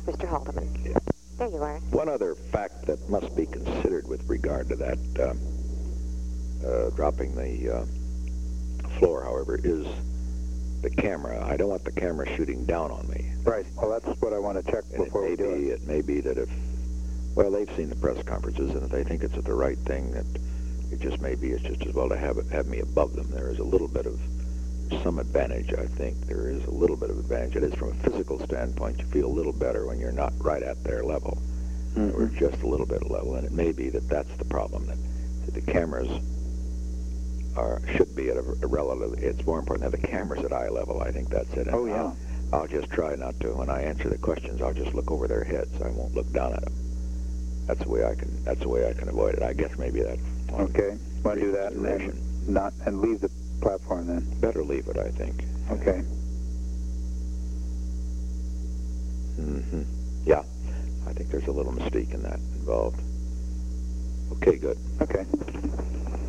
Mr. Haldeman. Yeah. There you are. One other fact that must be considered with regard to that, dropping the floor, however, is the camera. I don't want the camera shooting down on me. Right. Well, that's what I want to check before we do it. It may be that if, well, they've seen the press conferences, and if they think it's the right thing, that it just may be it's just as well to have me above them. There is a little bit of some advantage, I think. There is a little bit of advantage. It is from a physical standpoint. You feel a little better when you're not right at their level. Mm-hmm. Or just a little bit level, and it may be that that's the problem, that the cameras should be at a relative. It's more important to have the cameras at eye level. I think that's it. And Oh, yeah. I'll just try not to. When I answer the questions, I'll just look over their heads. I won't look down at them. That's the way I can avoid it. I guess maybe that's Okay. Want to do that and leave the platform then? better leave it, I think. Okay. Mm-hmm. Yeah. I think there's a little mystique in that involved. Okay, good. Okay.